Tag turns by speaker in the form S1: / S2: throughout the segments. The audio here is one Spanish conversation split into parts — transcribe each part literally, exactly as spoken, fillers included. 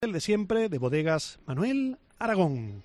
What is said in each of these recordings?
S1: El de siempre, de Bodegas Manuel Aragón.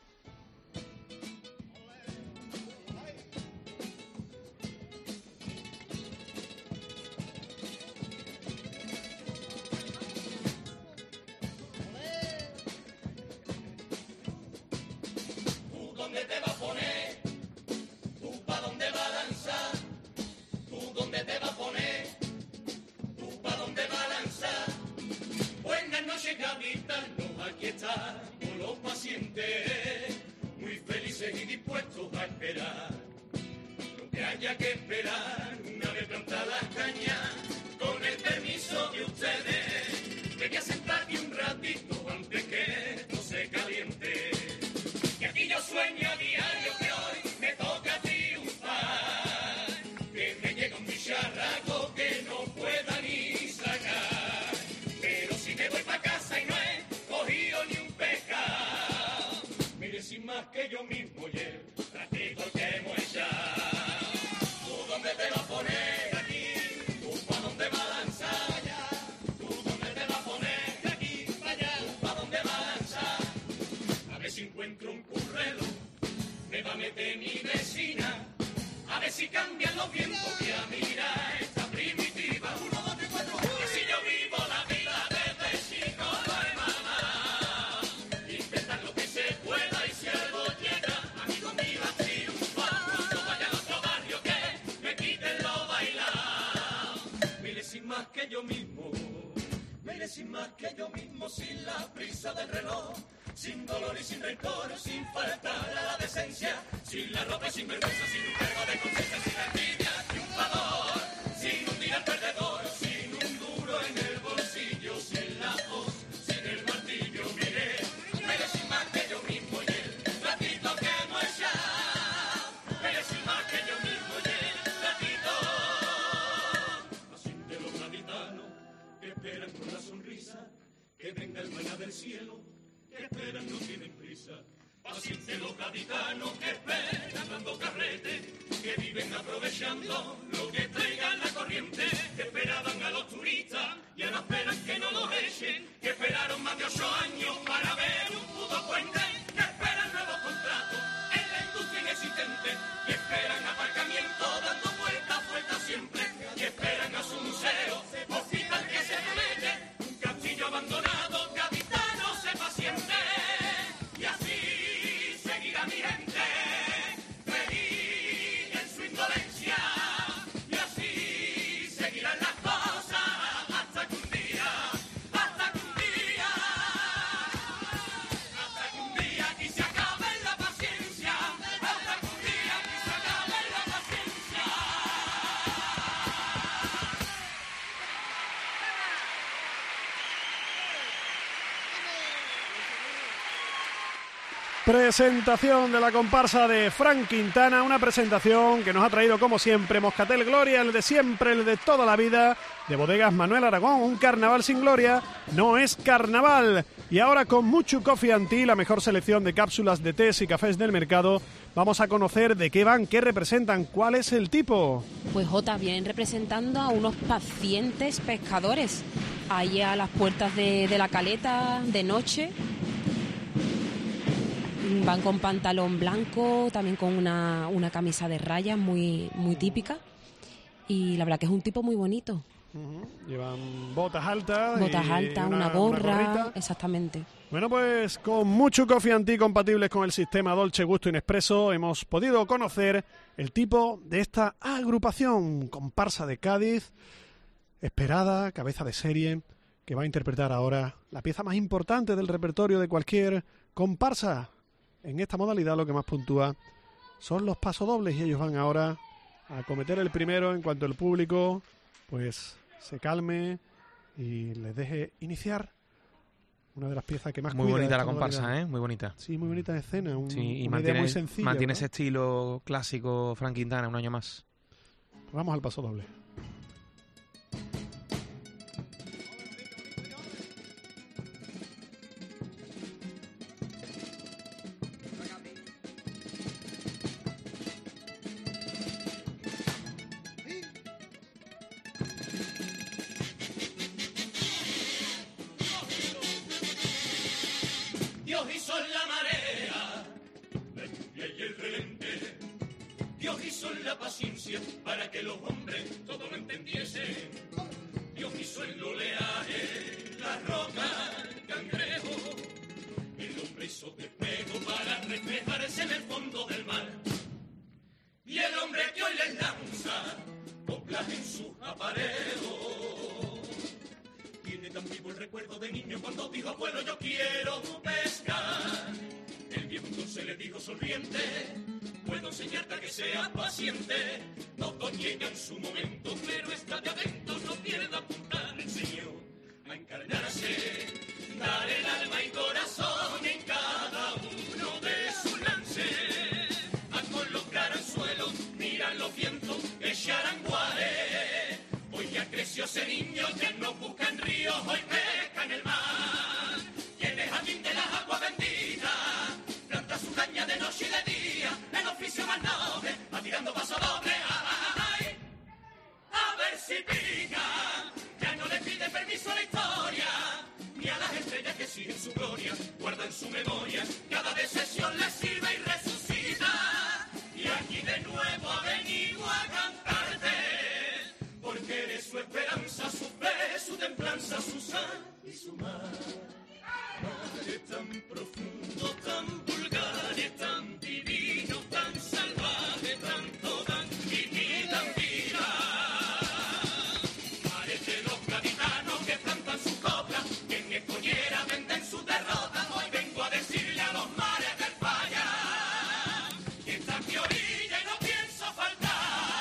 S1: Presentación de la comparsa de Fran Quintana, una presentación que nos ha traído como siempre Moscatel Gloria, el de siempre, el de toda la vida, de Bodegas Manuel Aragón. Un carnaval sin gloria no es carnaval. Y ahora con Mucho Coffee and Tea, la mejor selección de cápsulas de tés y cafés del mercado, vamos a conocer de qué van, qué representan, cuál es el tipo.
S2: Pues Jota, vienen representando a unos pacientes pescadores, ahí a las puertas de, de la caleta de noche. Van con pantalón blanco, también con una, una camisa de rayas muy, muy típica. Y la verdad que es un tipo muy bonito.
S1: Uh-huh. Llevan botas altas.
S2: Botas altas, una, una gorra. Una exactamente.
S1: Bueno, pues con Mucho Coffee and Tea compatibles con el sistema Dolce Gusto Inespresso hemos podido conocer el tipo de esta agrupación, comparsa de Cádiz, esperada, cabeza de serie, que va a interpretar ahora la pieza más importante del repertorio de cualquier comparsa. En esta modalidad lo que más puntúa son los pasodobles y ellos van ahora a cometer el primero en cuanto el público pues se calme y les deje iniciar una de las piezas que más
S3: muy
S1: cuida
S3: bonita la
S1: modalidad.
S3: comparsa, ¿eh? Muy bonita.
S1: Sí, muy bonita escena, un,
S3: sí, y
S1: una
S3: mantiene,
S1: idea muy sencilla.
S3: Mantiene
S1: ¿verdad?
S3: ese estilo clásico Fran Quintana un año más.
S1: Pues vamos al pasodoble.
S4: hizo la marea, la lluvia y el relente. Dios hizo la paciencia para que los hombres todo lo entendiesen. Dios hizo el oleaje, la roca, el cangrejo. El hombre hizo despejo para reflejarse en el fondo del mar. Y el hombre que hoy les lanza coplas en sus aparejos. Tiene tan vivo el recuerdo de niño cuando dijo abuelo yo quiero pescar. El viejo entonces le dijo sonriente, puedo enseñarte a que seas paciente. Todo llega en su momento, pero estate atento, no pierda punta. Le enseñó a encarnarse, dar el alma y corazón en cada uno de sus lances. A colocar al suelo, mirar los vientos, echar anguares. Hoy ya creció ese niño, ya no busca en ríos, hoy pesca en el mar. Y en el jardín de las aguas benditas, planta su caña de noche y de día, el oficio más noble, va tirando paso doble. Ay, a ver si pica, ya no le pide permiso a la historia, ni a las estrellas que siguen su gloria, guarda en su memoria, cada decisión le sirve y resucita. Y aquí de nuevo ha venido a cantarte, porque eres su esperanza, su fe, su templanza, su sal y su mar. Madre tan profundo, tan vulgar y tan divino, tan salvaje, tanto dan y tan vida. Parece los gaditanos que plantan su copla, que en escollera venden su derrota. Hoy vengo a decirle a los mares del falla que está aquí orilla y no pienso faltar.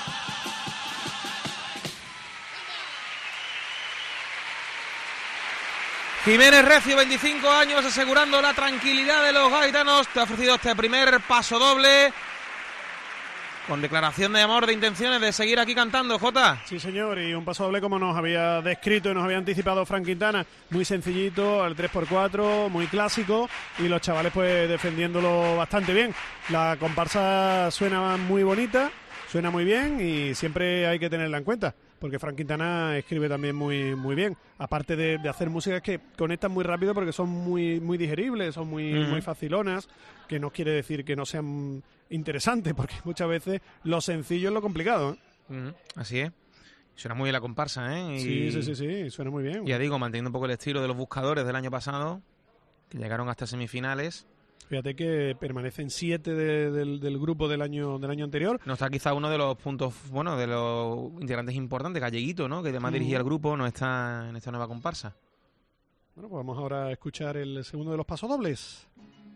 S3: Jiménez Recio, veinticinco años, asegurando la tranquilidad de los gaditanos. Te ha ofrecido este primer paso doble con declaración de amor, de intenciones de seguir aquí cantando, Jota.
S1: Sí, señor, y un paso doble como nos había descrito y nos había anticipado Frank Quintana, muy sencillito, al tres por cuatro, muy clásico, y los chavales pues defendiéndolo bastante bien. La comparsa suena muy bonita, suena muy bien y siempre hay que tenerla en cuenta, porque Frank Quintana escribe también muy muy bien. Aparte de, de hacer música que conectan muy rápido porque son muy muy digeribles, son muy, uh-huh. muy facilonas, que no quiere decir que no sean interesantes, porque muchas veces lo sencillo es lo complicado, ¿eh?
S3: Uh-huh. Así es. Suena muy bien la comparsa, ¿eh? Y,
S1: sí, sí, sí, sí, suena muy bien.
S3: Ya digo, manteniendo un poco el estilo de los Buscadores del año pasado, que llegaron hasta semifinales.
S1: Fíjate que permanecen siete de, del, del grupo del año del año anterior.
S3: No está quizá uno de los puntos, bueno, de los integrantes importantes, Galleguito, ¿no? Que además mm. dirigía el grupo, no está en esta nueva comparsa.
S1: Bueno, pues vamos ahora a escuchar el segundo de los pasodobles.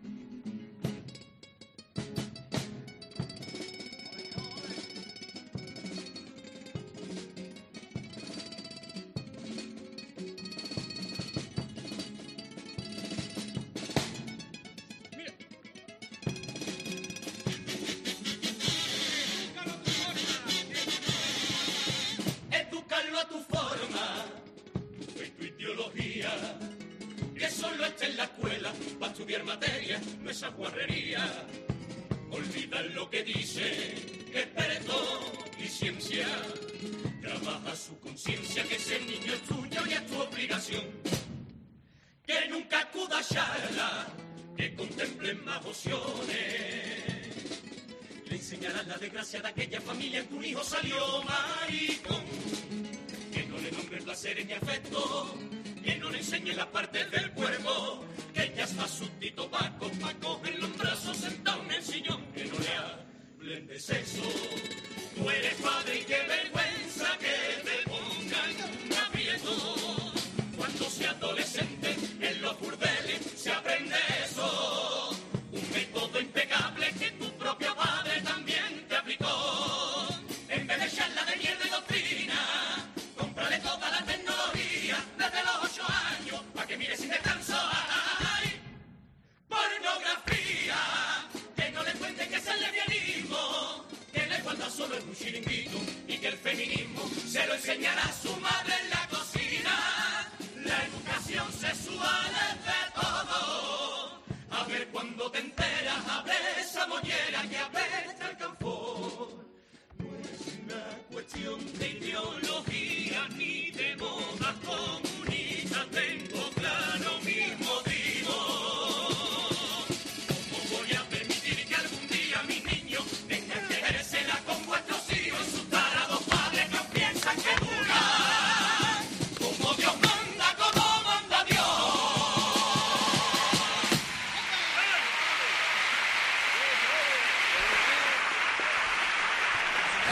S4: Que solo esté en la escuela para estudiar materia, no esa guarrería. Olvida lo que dice, experto y ciencia. Trabaja su conciencia, que ese niño es tuyo y es tu obligación. Que nunca acuda a charla, que contemple más opciones. Le enseñarás la desgracia de aquella familia en que un hijo salió maricón. Que no le nombre placeres ni afecto, que no le enseñe las partes del cuerpo, que ya está súbdito Paco, pa' cogerlo en brazos sentado en el sillón, que no le hablen de sexo. Tú eres padre y qué vergüenza que te pongan un aprieto. Cuando sea adolescente, en los burdeles se aprende eso. Un método impecable que tu propio padre también te aplicó. En vez de echarla de mierda y doctrina, cómprale toda la tecnología desde los ocho años, pa' que mire sin descanso. ¡Ay! Pornografía, que no le cuente que es el lesbianismo, que la igualdad solo es un chiringuito y que el feminismo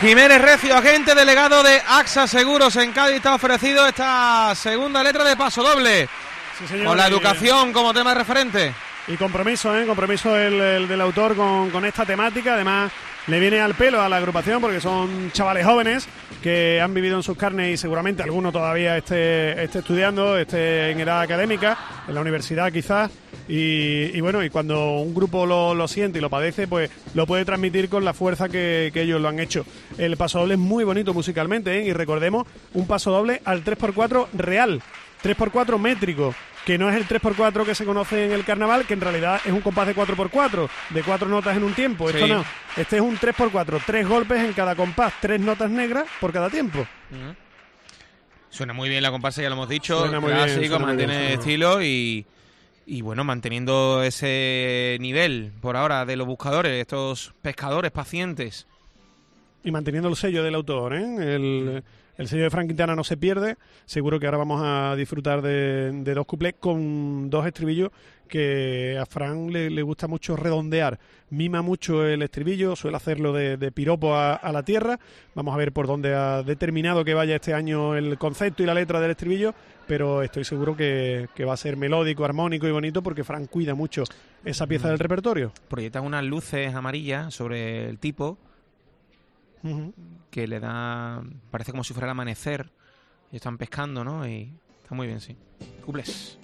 S3: Jiménez Recio, agente delegado de AXA Seguros en Cádiz, está ofrecido esta segunda letra de paso doble.
S1: Sí, señor,
S3: con la
S1: y,
S3: educación como tema referente.
S1: Y compromiso, ¿eh? Compromiso el, el del autor con, con esta temática. Además, le viene al pelo a la agrupación porque son chavales jóvenes que han vivido en sus carnes y seguramente alguno todavía esté, esté estudiando, esté en edad académica, en la universidad quizás. Y, y bueno, y cuando un grupo lo, lo siente y lo padece, pues lo puede transmitir con la fuerza que, que ellos lo han hecho. El paso doble es muy bonito musicalmente, ¿eh? Y recordemos, un paso doble al tres por cuatro real, tres por cuatro métrico, que no es el tres por cuatro que se conoce en el carnaval, que en realidad es un compás de cuatro por cuatro, de cuatro notas en un tiempo. Esto
S3: sí.
S1: no, este es un tres por cuatro, tres golpes en cada compás, tres notas negras por cada tiempo.
S3: Uh-huh. Suena muy bien la comparsa, ya lo hemos dicho,
S1: Suena muy
S3: clásico,
S1: bien, suena
S3: mantiene
S1: muy bien, suena
S3: estilo y, y bueno, manteniendo ese nivel por ahora de los buscadores, estos pescadores pacientes.
S1: Y manteniendo el sello del autor, ¿eh? El, el sello de Fran Quintana no se pierde. Seguro que ahora vamos a disfrutar de, de dos cuplés con dos estribillos que a Fran le, le gusta mucho redondear. Mima mucho el estribillo, suele hacerlo de, de piropo a, a la tierra. Vamos a ver por dónde ha determinado que vaya este año el concepto y la letra del estribillo, pero estoy seguro que, que va a ser melódico, armónico y bonito porque Fran cuida mucho esa pieza del repertorio.
S3: Proyectan unas luces amarillas sobre el tipo,
S1: Uh-huh.
S3: que le da, parece como si fuera el amanecer, y están pescando, ¿no? Y está muy bien, sí. Cuplés.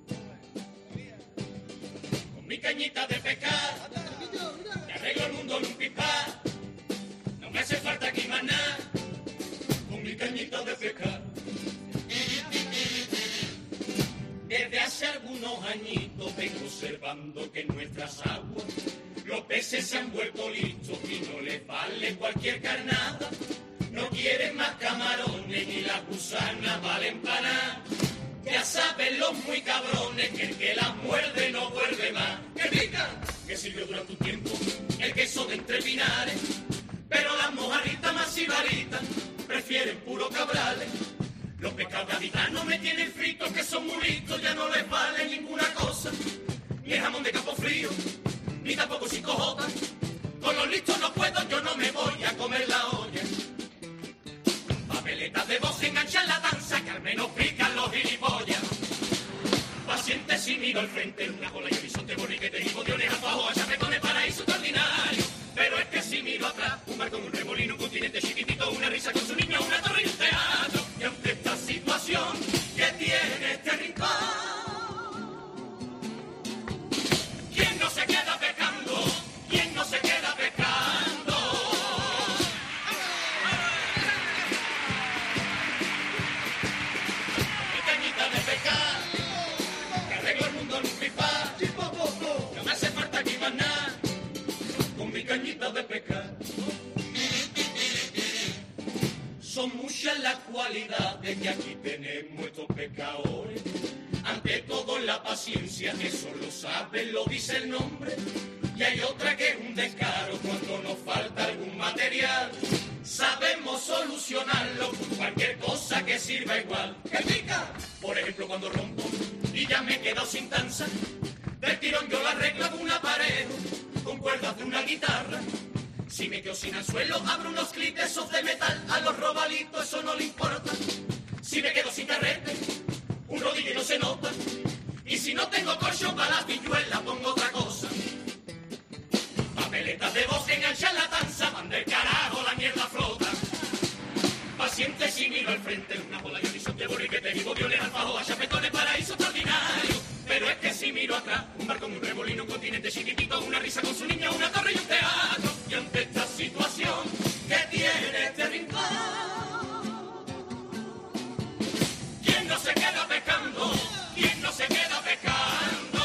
S4: Con mi cañita de pescar, te arreglo el mundo en un pispá. No me hace falta aquí más nada, con mi cañita de pescar. Desde hace algunos añitos vengo observando que en nuestras aguas los peces se han vuelto listos y no les vale cualquier carnada. No quieren más camarones ni las gusanas valen para nada. Ya saben los muy cabrones que el que las muerde no vuelve más. ¡Que pica! Que sirvió durante un tiempo el queso de entre pinares, pero las mojaritas más sibaritas prefieren puro cabrales. Los pescados gaditanos me tienen fritos que son muy listos, ya no les vale ninguna cosa. Ni el jamón de Campo Frío, ni tampoco cinco jotas. Con los listos no puedo, yo no me voy a comer la olla. Papeletas de voz enganchan la danza, que al menos pican los gilipollas. Paciente si miro al frente, una cola y horizonte, borriquete y botones a fajo, a chapetones, paraíso extraordinario. Pero es que si miro atrás, un barco, un remolino, un continente chiquitito, una risa con su niño, una torre y un teatro. Y ante esta situación que tiene este rincón, ¿quién no se queda pescando? ¿Quién no se queda pescando? Mi cañita de pescar, que arreglo el mundo en un pispá. No me hace falta aquí más nada, con mi cañita de pescar. Son muchas las cualidades que aquí tenemos estos pescadores. Ante todo la paciencia, eso lo saben, lo dice el nombre. Y hay otra que es un descaro cuando nos falta algún material. Sabemos solucionarlo con cualquier cosa que sirva igual. ¡Que pica! Por ejemplo, cuando rompo y ya me he quedado sin danza, del tirón yo la arreglo con un aparejo, con cuerdas de una guitarra. Si me quedo sin anzuelo, abro unos clips esos de metal, a los robalitos eso no le importa. Si me quedo sin carrete, un rodillo y no se nota. Y si no tengo corcho para la pilluela, pongo otra cosa. Papeletas de voz que enganchan la danza, van del carajo, la mierda flota. Paciente si miro al frente, una bola y horizonte, borriquetes y bobiones, alfajo, a chapetones, paraíso extraordinario. Pero es que si miro atrás, un barco, un remolino, un continente chiquitito, una risa con su niña, una torre y un teatro. Y ante esta situación que tiene este rincón, ¿quién no se queda pescando? ¿Quién no se queda pescando?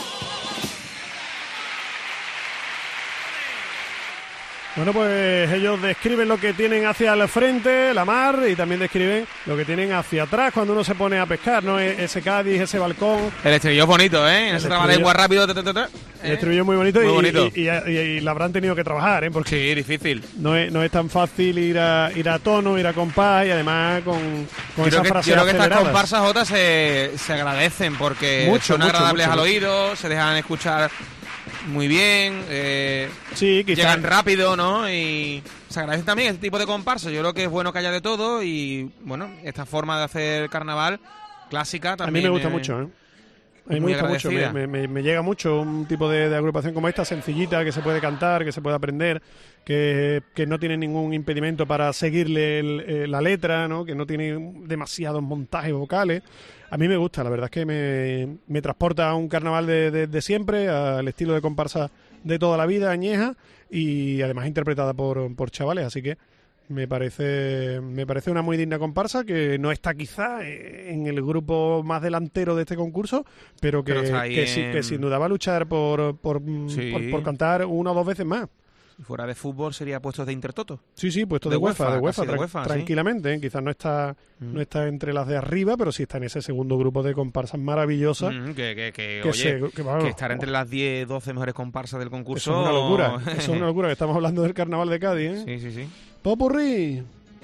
S1: Bueno, pues ellos describen lo que tienen hacia el frente, la mar, y también describen lo que tienen hacia atrás cuando uno se pone a pescar, ¿no? E- ese Cádiz, ese balcón.
S3: El estribillo es bonito, ¿eh?
S1: El
S3: Ese
S1: estribillo-
S3: trabalengua rápido. ta, ta, ta, ta,
S1: El
S3: ¿eh?
S1: estribillo es muy bonito,
S3: Muy
S1: y,
S3: bonito.
S1: Y, y, y, y la habrán tenido que trabajar, ¿eh? Porque
S3: Sí, difícil.
S1: no es, no es tan fácil ir a, ir a tono, ir a compás y además con, con
S3: Creo
S1: esas
S3: que,
S1: frases
S3: yo creo que estas
S1: aceleradas.
S3: comparsas Jota se, se agradecen porque
S1: Mucho,
S3: son
S1: mucho,
S3: agradables
S1: mucho,
S3: al
S1: mucho.
S3: oído, se dejan escuchar muy bien, eh,
S1: Sí, quizás.
S3: llegan rápido, ¿no? Y se agradece también este tipo de comparsas. Yo creo que es bueno que haya de todo y, bueno, esta forma de hacer carnaval clásica
S1: A
S3: también.
S1: mí me gusta
S3: eh,
S1: mucho, ¿eh? A mí me
S3: muy
S1: gusta mucho, me,
S3: agradecida.
S1: me- me- me llega mucho un tipo de, de agrupación como esta, sencillita, que se puede cantar, que se puede aprender, que, que no tiene ningún impedimento para seguirle el- eh, la letra, ¿no? Que no tiene demasiados montajes vocales. A mí me gusta, la verdad es que me, me transporta a un carnaval de, de- de siempre, al estilo de comparsa de toda la vida, añeja, y además interpretada por, por chavales, así que me parece me parece una muy digna comparsa que no está quizá eh, en el grupo más delantero de este concurso, pero que,
S3: Pero está ahí
S1: que, sí-
S3: en-
S1: que sin duda va a luchar por, por, mm,
S3: Sí.
S1: por, por cantar una o dos veces más.
S3: Si fuera de fútbol sería puestos de Intertoto.
S1: Sí, sí, puesto
S3: De
S1: de UEFA,
S3: UEFA,
S1: de UEFA,
S3: casi de
S1: tran-
S3: UEFA, sí.
S1: tranquilamente. ¿eh? Quizás no está
S3: Mm.
S1: no está entre las de arriba, pero sí está en ese segundo grupo de comparsas maravillosas.
S3: Mm, que, que, que,
S1: que
S3: oye,
S1: se- que, vamos,
S3: que estar entre las diez, doce mejores comparsas del concurso.
S1: Eso es una locura. Eso es una locura. Que estamos hablando del carnaval de Cádiz. ¿eh?
S3: Sí, sí, sí.
S1: Popurrí.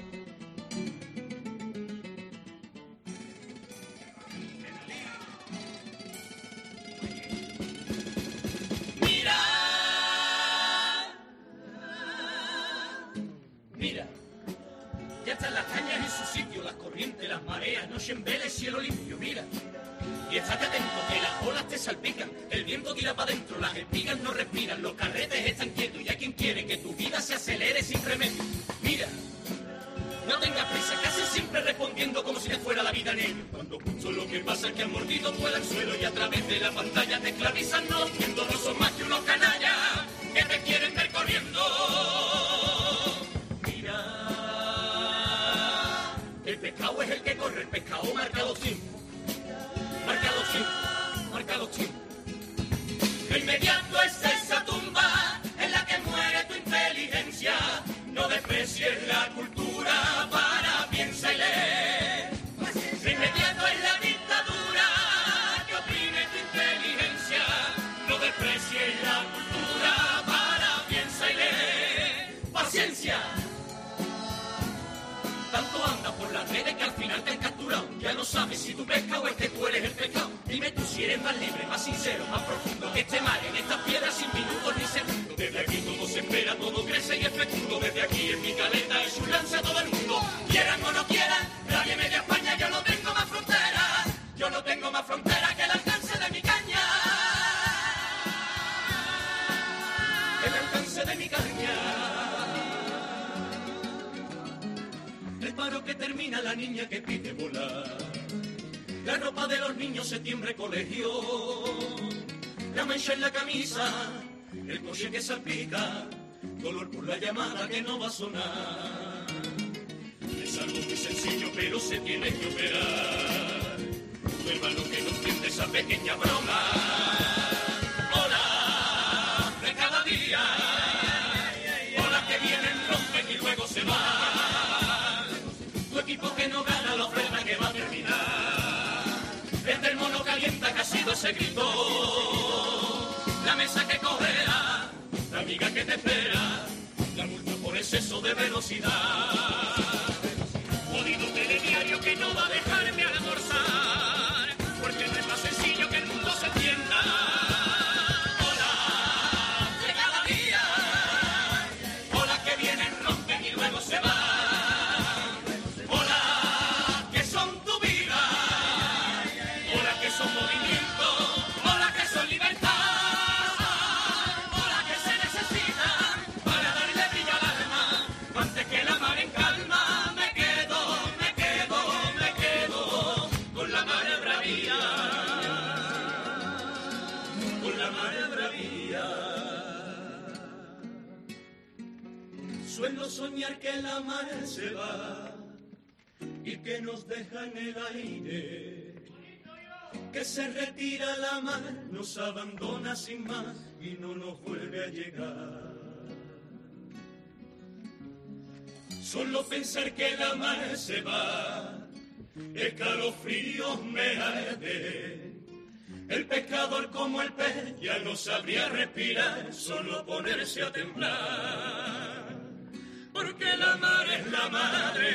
S4: Mira, mira, ya están las cañas en su sitio, las corrientes, las mareas, noche en vela y cielo limpio, mira. Y estate atento que las olas te salpican, el viento tira para adentro, las espigas no respiran, los carretes están quietos y hay quien quiere que tu vida se acelere sin remedio. Mira, no tengas prisa, casi siempre respondiendo como si te fuera la vida en ello. Cuando justo lo que pasa es que han mordido tu el suelo y a través de la pantalla te esclavizan, no viendo, no son más que unos canallas que te quieren ver corriendo. Mira, el pescado es el que corre, el pescado marca los tiempos. Marca los tiempos, marca los tiempos. Lo inmediato es esa tumba en la que muere tu inteligencia. No desprecies la cultura, para, piensa y lee. Lo inmediato es la dictadura que oprime tu inteligencia. No desprecies la cultura, para, piensa y lee. Paciencia. Tanto anda por las redes que al final te han capturado. Ya no sabes si tú pescas o es que tú eres el pescado. Dime tú si eres más libre, más sincero, más profundo que este mar en estas piedras sin minutos ni segundos. Desde aquí todo se espera, todo crece y es fecundo. Desde aquí en mi caleta es un lance a todo el mundo. Quieran o no quieran, nadie media España. Yo no tengo más frontera, yo no tengo más frontera que el alcance de mi caña. El alcance de mi caña. El paro que termina, la niña que pide volar. La ropa de los niños, septiembre, colegio. La mancha en la camisa, el coche que salpica. Dolor por la llamada que no va a sonar. Es algo muy sencillo, pero se tiene que operar. Tu hermano que no entiende esa pequeña broma. Hola, de cada día. Hola que vienen, rompen y luego se van. Tu equipo que no gana la oferta que va a terminar. Desde el mono calienta que ha sido ese grito. La mesa que cojea, la amiga que te espera, la multa por exceso de velocidad. Jodido telediario que no va a dejarme almorzar, porque no es más sencillo que el mundo se entienda. Hola, de cada día. Hola que vienen, rompen y luego se van. Hola, que son tu vida. Hola que son movimiento. Hola que son libertad. Hola que se necesitan para darle brillo al alma. Antes que la mar en calma, me quedo, me quedo, me quedo con la mar bravía. Con la mar bravía. Suelo soñar que la mar se va y que nos deja en el aire, que se retira la mar, nos abandona sin más y no nos vuelve a llegar. Solo pensar que la mar se va, escalofríos me arde. El pescador como el pez ya no sabría respirar, solo ponerse a temblar, porque la mar es la madre.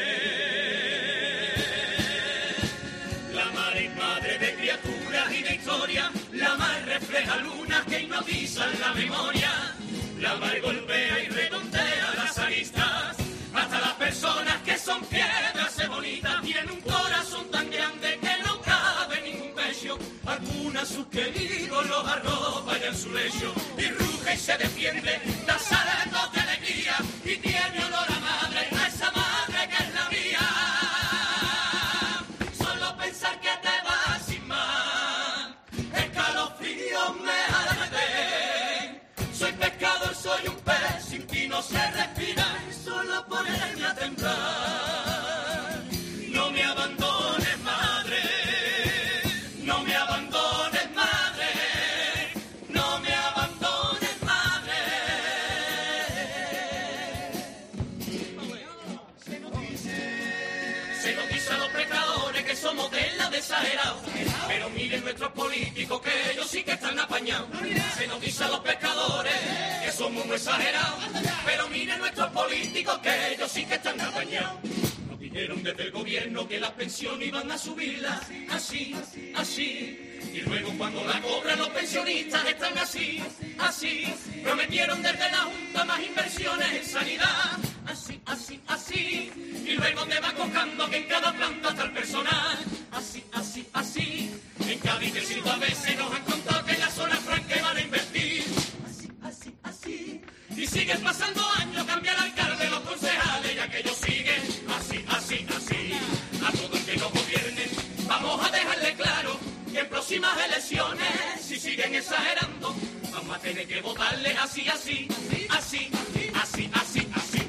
S4: La mar es madre de criaturas y de historia, la mar refleja luna penas que hipnotizan la memoria. La mar golpea y redondea las aristas. Hasta las personas que son piedras se bonitas tienen un corazón tan grande que no cabe ningún pecho. Alguna sus queridos los arropa ya en su lecho y ruge y se defiende, da saltos de alegría y tiene olor a madre, a esa madre que es la mía. Solo pensar que te vas sin más, escalofríos me arden. Soy pescador, soy un pez, sin ti no se respira, solo ponerme a temblar. No me abandones, madre, no me abandones, madre, no me abandones, madre. Se nos dice, se nos dice a los pecadores que somos de la de exagerados, pero miren nuestros políticos que ellos sí que están apañados. Se nos dice a los pescadores que somos muy exagerados, pero miren nuestros políticos que ellos sí que están apañados. Nos dijeron desde el gobierno que las pensiones iban a subirlas, así, así. Y luego cuando la cobran los pensionistas están así, así. Prometieron desde la Junta más inversiones en sanidad, así, así, así. Y luego te va cojando que en cada planta está el personal, así, así, así. En Cádiz del Silva a veces nos han contado que en la zona franca van a invertir, así, así, así. Y siguen pasando años, cambia el alcalde, los concejales, y aquello sigue así, así, así. A todo el que nos gobierne vamos a dejarle claro que en próximas elecciones, si siguen exagerando, vamos a tener que votarle así, así, así, así, así, así.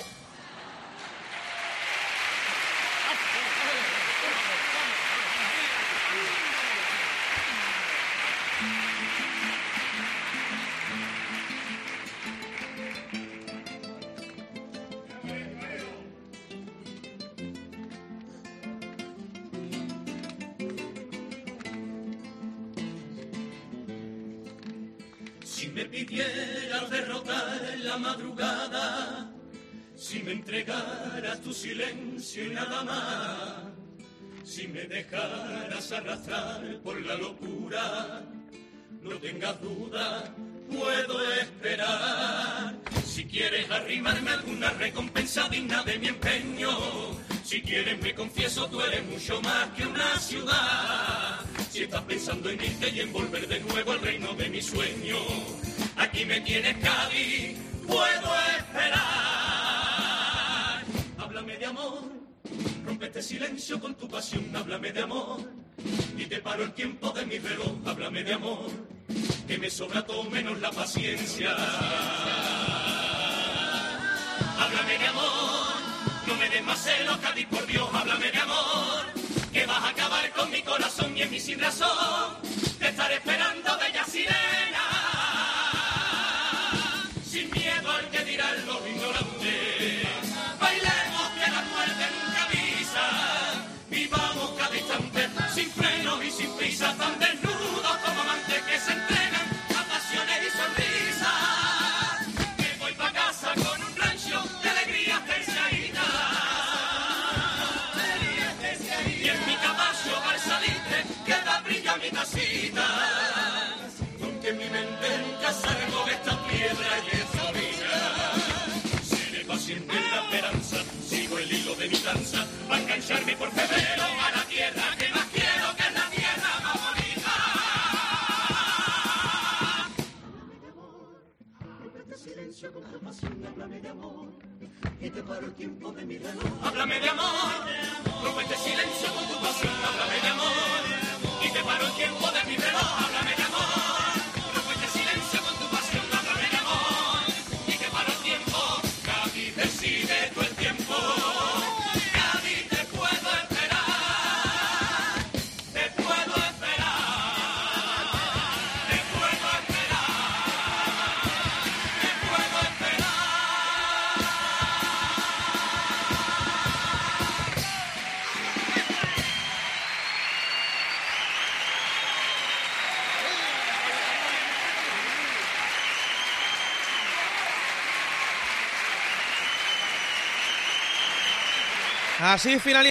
S4: Si me pidieras derrotar en la madrugada, si me entregaras tu silencio y nada más, si me dejaras arrastrar por la locura, no tengas duda, puedo esperar. Si quieres arrimarme alguna recompensa digna de mi empeño, si quieres me confieso, tú eres mucho más que una ciudad. Si estás pensando en irte y en volver de nuevo al reino de mi sueño, aquí me tienes, Cádiz, puedo esperar. Háblame de amor, rompe este silencio con tu pasión, háblame de amor, y te paro el tiempo de mi reloj, háblame de amor, que me sobra todo menos la paciencia. Háblame de amor, no me des más celos, Cádiz, por Dios, háblame de amor, que vas a acabar con mi corazón y en mí sin razón te estaré esperando, bella sirena, sin miedo al que dirán los ignorantes. Bailemos que la muerte nunca avisa, vivamos cada instante sin frenos y sin prisa, tan desnudos como amantes que se entregan a pasiones y sonrisas. Me voy pa' casa con un rancho de alegrías terciarinas. Y en mi caballo al salirte queda brilla mi tacita, aunque mi mente nunca salgo de esta piedra y esta vida. Seré paciente en la esperanza, sigo el hilo de mi danza, para engancharme por febrero a la tierra que más quiero, que es la tierra más bonita. Háblame de amor, rompe este silencio con tu pasión, háblame de amor, y te paro el tiempo de mi reloj. Háblame de amor, rompe este silencio con tu pasión, háblame de amor, y te paro el tiempo de mi reloj. Háblame de amor, rompe este silencio con tu pasión, háblame de amor, y te paro el tiempo. Cádiz, decide tú el tiempo. Cádiz, te puedo esperar, te puedo esperar, te puedo esperar, te puedo esperar.
S3: Así finaliza.